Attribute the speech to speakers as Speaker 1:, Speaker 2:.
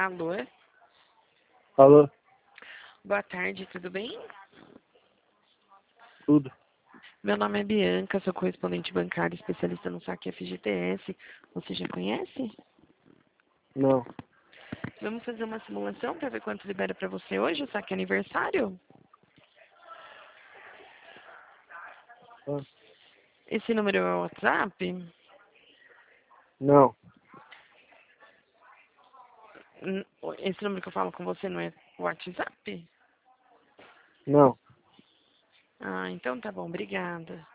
Speaker 1: Alô?
Speaker 2: Alô,
Speaker 1: Boa tarde, tudo bem?
Speaker 2: tudo?
Speaker 1: Meu nome é Bianca, sou correspondente bancária especialista no saque FGTS. Você já conhece?
Speaker 2: Não.
Speaker 1: Vamos fazer uma simulação para ver quanto libera para você hoje, o saque aniversário?
Speaker 2: Ah,
Speaker 1: Esse número é o WhatsApp?
Speaker 2: não,
Speaker 1: Esse número que eu falo com você não é o WhatsApp?
Speaker 2: não.
Speaker 1: Ah, então tá bom, obrigada.